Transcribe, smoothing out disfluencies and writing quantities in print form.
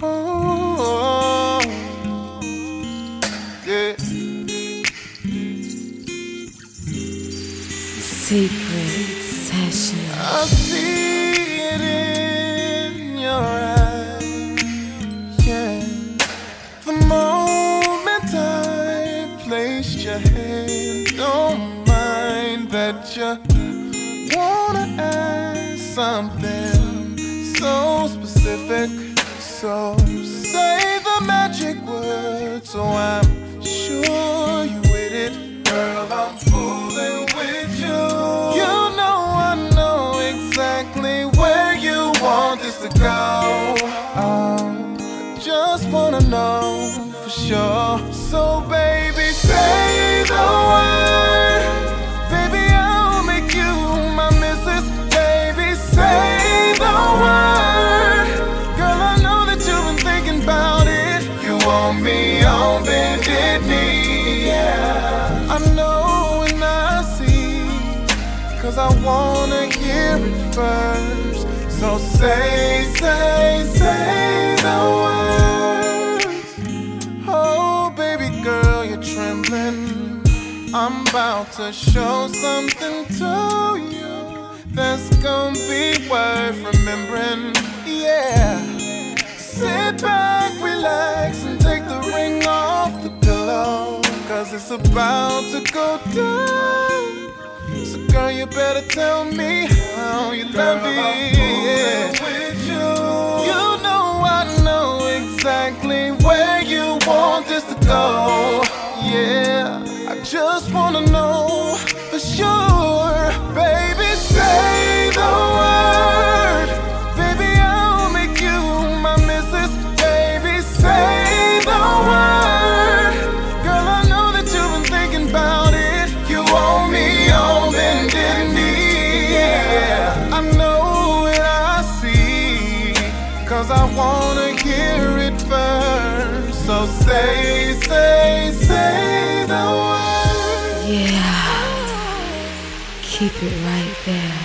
Oh, yeah. Secret session. I see it in your eyes, yeah. The moment I placed your hand, don't mind that you wanna ask something so specific. So say the magic word, so I'm sure you with it. Girl, I'm fooling with you. You know I know exactly where you want this to go. I just wanna know for sure. So baby, say the word. Baby, I'll make you my missus. Baby, say the word. Girl, I know that you've been thinking about it. You want me on bended knee, yeah. I know and I see, 'cause I wanna hear it first. So say the words. Oh, baby girl, you're trembling. I'm about to show something to you that's gonna be worth remembering, yeah. Sit back, relax, and take the ring off the pillow, 'cause it's about to go down. So girl, you better tell me how you love me, yeah. You know I know exactly where you want this to go, yeah. I just wanna know for sure. Baby, say the word. Baby, I'll make you my missus. Baby, say the word. Girl, I know that you've been thinking about it. You want me on bended knee, yeah. I know and I see, 'cause I wanna hear it first. So say the word. Yeah. Keep it right there.